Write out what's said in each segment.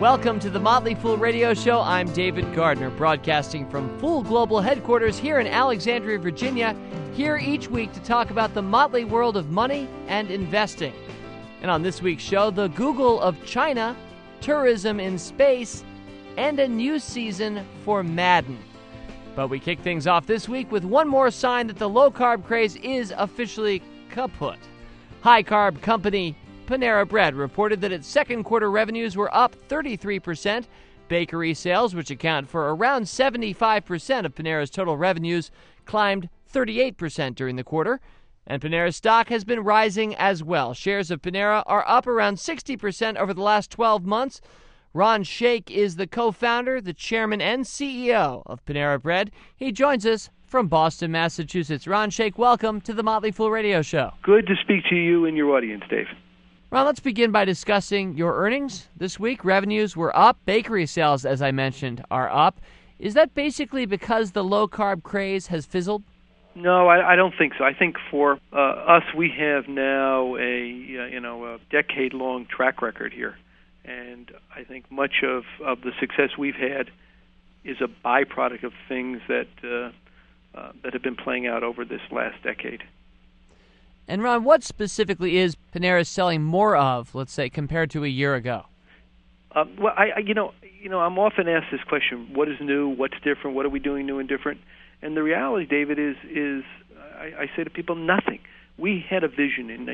Welcome to the Motley Fool Radio Show. I'm David Gardner, broadcasting from Fool Global Headquarters here in Alexandria, Virginia, here each week to talk about the motley world of money and investing. And on this week's show, the Google of China, tourism in space, and a new season for Madden. But we kick things off this week with one more sign that the low-carb craze is officially kaput. High-carb company Panera Bread reported that its second quarter revenues were up 33%. Bakery sales, which account for around 75% of Panera's total revenues, climbed 38% during the quarter. And Panera's stock has been rising as well. Shares of Panera are up around 60% over the last 12 months. Ron Shaich is the co-founder, the chairman, and CEO of Panera Bread. He joins us from Boston, Massachusetts. Ron Shaich, welcome to the Motley Fool Radio Show. Good to speak to you and your audience, Dave. Ron, let's begin by discussing your earnings this week. Revenues were up. Bakery sales, as I mentioned, are up. Is that basically because the low-carb craze has fizzled? No, I don't think so. I think for us, we have now a decade-long track record here, and I think much of the success we've had is a byproduct of things that have been playing out over this last decade. And Ron, what specifically is Panera selling more of, let's say, compared to a year ago? Well, I'm often asked this question: what is new? What's different? What are we doing new and different? And the reality, David, is I say to people, nothing. We had a vision in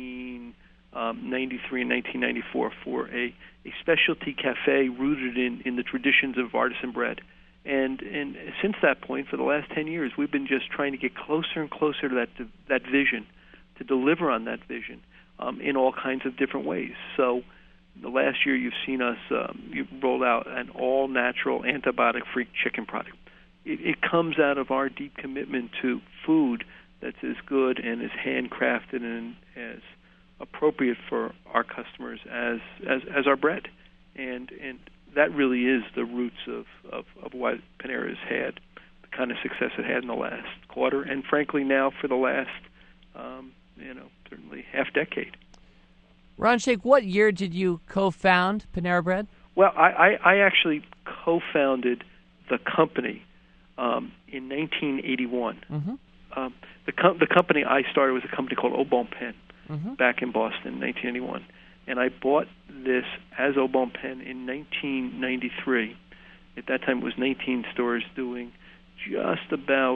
1993 and 1994 for a specialty cafe rooted in the traditions of artisan bread. And since that point, for the last 10 years, we've been just trying to get closer and closer to that vision, to deliver on that vision in all kinds of different ways. So the last year you've seen us, you've rolled out an all-natural, antibiotic-free chicken product. It comes out of our deep commitment to food that's as good and as handcrafted and as appropriate for our customers as our bread. And that really is the roots of why Panera has had the kind of success it had in the last quarter, and frankly now for the last certainly half decade. Ron Shaich, what year did you co-found Panera Bread? Well, I actually co-founded the company in 1981. Mm-hmm. The company I started was a company called Au Bon Pain back in Boston in 1981. And I bought this as Au Bon Pain in 1993. At that time it was 19 stores doing just about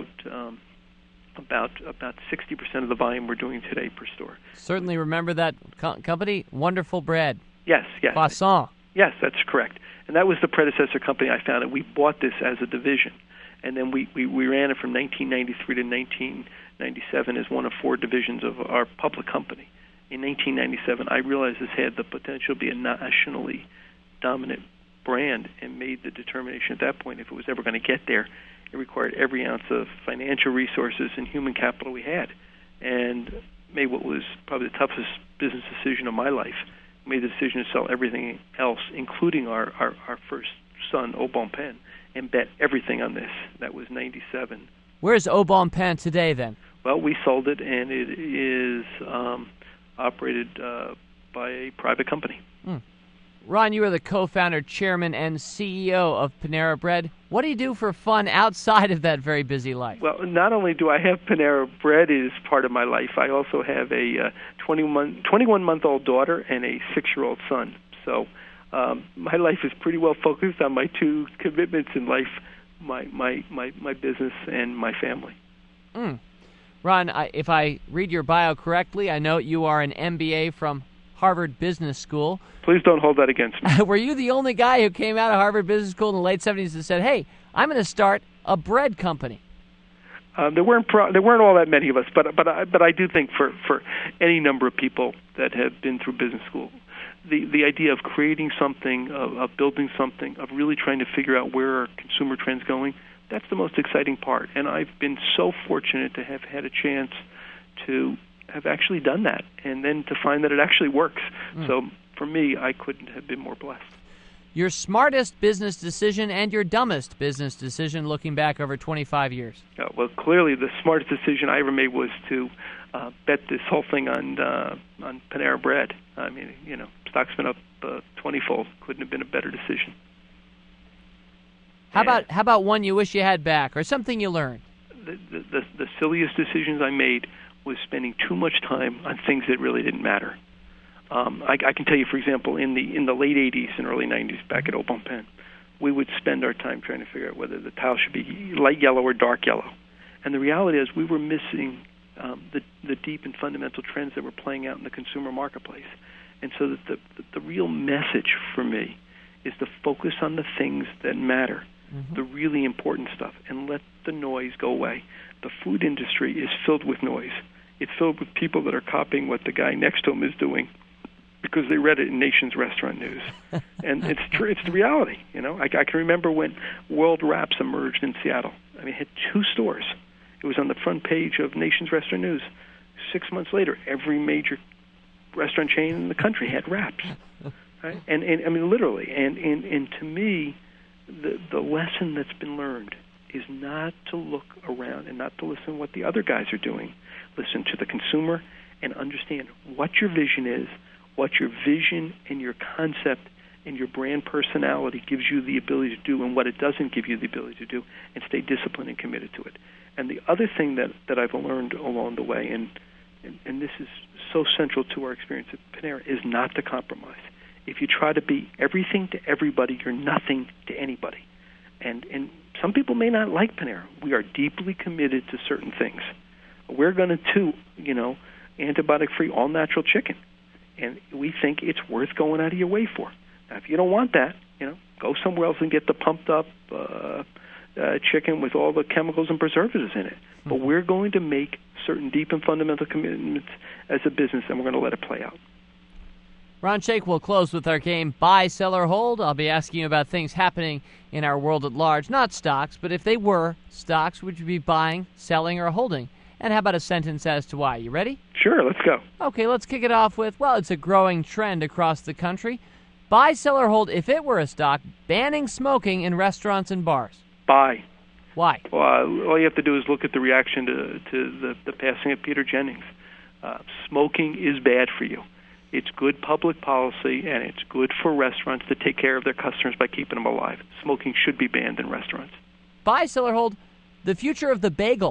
60% of the volume we're doing today per store. Certainly remember that company, Wonderful Bread. Yes. Croissant. Yes, that's correct. And that was the predecessor company I founded. We bought this as a division, and then we ran it from 1993 to 1997 as one of four divisions of our public company. In 1997, I realized this had the potential to be a nationally dominant brand, and made the determination at that point, if it was ever going to get there, it required every ounce of financial resources and human capital we had, and made what was probably the toughest business decision of my life. Made the decision to sell everything else, including our first son, Au Bon Pain, and bet everything on this. That was 97. Where's Au Bon Pain today, then? Well, we sold it, and it is operated by a private company. Ron, you are the co-founder, chairman, and CEO of Panera Bread. What do you do for fun outside of that very busy life? Well, not only do I have Panera Bread as part of my life, I also have a 21-month-old daughter and a 6-year-old son. So my life is pretty well focused on my two commitments in life, my business and my family. Ron, if I read your bio correctly, I know you are an MBA from Harvard Business School. Please don't hold that against me. Were you the only guy who came out of Harvard Business School in the late 70s and said, hey, I'm going to start a bread company? There weren't all that many of us, but I do think for any number of people that have been through business school, the idea of creating something, of building something, of really trying to figure out where are consumer trends going, that's the most exciting part. And I've been so fortunate to have had a chance to have actually done that, and then to find that it actually works. So for me, I couldn't have been more blessed. Your smartest business decision and your dumbest business decision looking back over 25 years? Well, clearly the smartest decision I ever made was to bet this whole thing on Panera Bread. I mean, it's stock's been up 20-fold. Couldn't have been a better decision. How about one you wish you had back, or something you learned? The silliest decisions I made was spending too much time on things that really didn't matter. I can tell you, for example, in the late 80s and early 90s, back at Au Bon Pain, we would spend our time trying to figure out whether the tile should be light yellow or dark yellow. And the reality is we were missing the deep and fundamental trends that were playing out in the consumer marketplace. And so that the real message for me is to focus on the things that matter, the really important stuff, and let the noise go away. The food industry is filled with noise. It's filled with people that are copying what the guy next to them is doing because they read it in Nation's Restaurant News. And it's true. It's the reality. You know, I can remember when World Wraps emerged in Seattle. I mean, it had 2 stores. It was on the front page of Nation's Restaurant News. 6 months later, every major restaurant chain in the country had wraps. Right? And I mean, literally. And to me, the lesson that's been learned is not to look around and not to listen to what the other guys are doing. Listen to the consumer and understand what your vision is, what your vision and your concept and your brand personality gives you the ability to do and what it doesn't give you the ability to do, and stay disciplined and committed to it. And the other thing that I've learned along the way, and this is so central to our experience at Panera, is not to compromise. If you try to be everything to everybody, you're nothing to anybody. And some people may not like Panera. We are deeply committed to certain things. We're going to do, antibiotic-free, all-natural chicken. And we think it's worth going out of your way for. Now, if you don't want that, go somewhere else and get the pumped-up chicken with all the chemicals and preservatives in it. But we're going to make certain deep and fundamental commitments as a business, and we're going to let it play out. Ron Shaich will close with our game Buy, Sell, or Hold. I'll be asking you about things happening in our world at large, not stocks, but if they were stocks, would you be buying, selling, or holding? And how about a sentence as to why? You ready? Sure, let's go. Okay, let's kick it off with, it's a growing trend across the country. Buy, sell, or hold, if it were a stock, banning smoking in restaurants and bars. Buy. Why? Well, all you have to do is look at the reaction to the passing of Peter Jennings. Smoking is bad for you. It's good public policy, and it's good for restaurants to take care of their customers by keeping them alive. Smoking should be banned in restaurants. Buy, sell, or hold, the future of the bagel.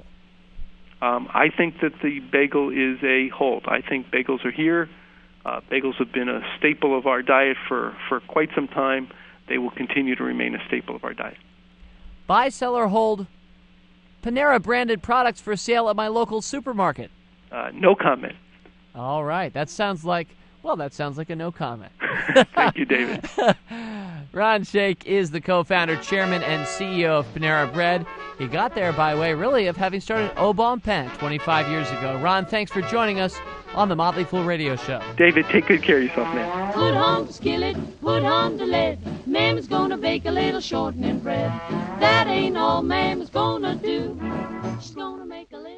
I think that the bagel is a hold. I think bagels are here. Bagels have been a staple of our diet for quite some time. They will continue to remain a staple of our diet. Buy, sell, or hold, Panera-branded products for sale at my local supermarket. No comment. All right. That sounds like a no comment. Thank you, David. Ron Shaich is the co-founder, chairman, and CEO of Panera Bread. He got there by way, really, of having started Au Bon Pain 25 years ago. Ron, thanks for joining us on the Motley Fool Radio Show. David, take good care of yourself, man. Put on the skillet, put on the lid. Mama's gonna bake a little shortening bread. That ain't all Mama's gonna do. She's gonna make a little